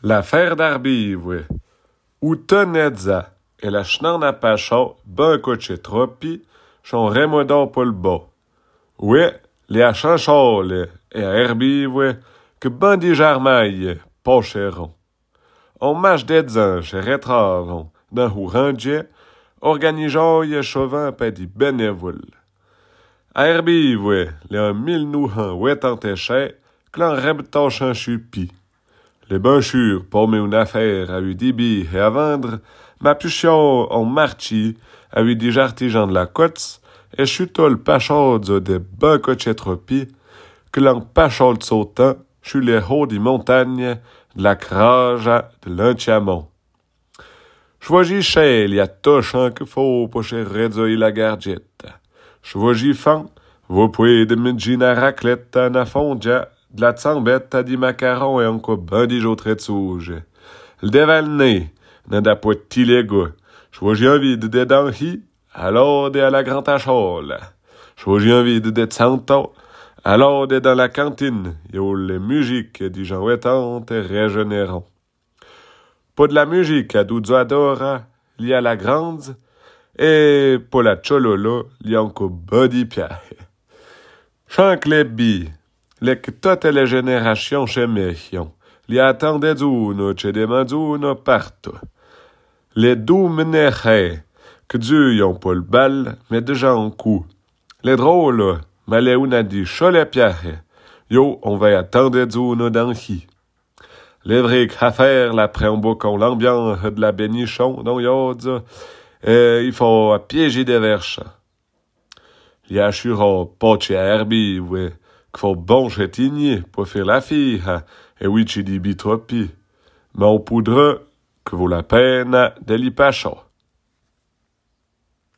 L'affaire d'Arby, oui. Ou tenedza, et la chnarna pacha, ben coche tropi, chon remodor pol bo. Oui, les a chanchole, et à Arby, oui, que ben di jarmaille, pocheron. On mâche d'edzan, chez retravon, d'un hourandier, organigeoie chauvin pas di bénévole. À Arby, oui, les un mille nouhan, ouetantechet, clan rebtochan chupi. Les benchures, pour me une affaire à eu dibi et à vendre, ma puchon en marchi, à eu des artisans de la côte, et chutol pachauds de ben cochetropi, que l'en pachauds sautant, chut les hauts des montagnes, de la crage, de l'entiamont. Choisis chez il y a tochan que faut pour chez redzoï la gardette. Choisis fan, vous pouvez de midgina raclette na fondia, de la tsambette à di macarons et encore ben des autres souges. Le dévalné, n'a da pas tilego. Choisis envie de dédanhi, alors de à la grande achole. Choisis envie de santo, alors de dans la cantine, yo les musiques di gens ouettantes et régénérants. Pas de la musique à douzo adora, il y a la grande, et pour la chololo, il y a encore body piahe. Chank les bi, les que toutes les générations chez Méchion, il y a tant de zouno, chez des manzouno partout. Les doux meneche, que Dieu y'ont pas le bal, mais déjà en coup. Les drôles, mais on a dit cholet piahe, yo, on va attendre de zouno d'anchi. Les vrais affaires, la préambocon, l'ambiance de la bénichon, non yodze, il faut piéger des verches. Il y a churo, poche à Arby, oui, qu'il faut bon chétigner pour faire la fille, et oui, tu dis bitropi. Mais on poudre que vaut la peine de l'y pacha.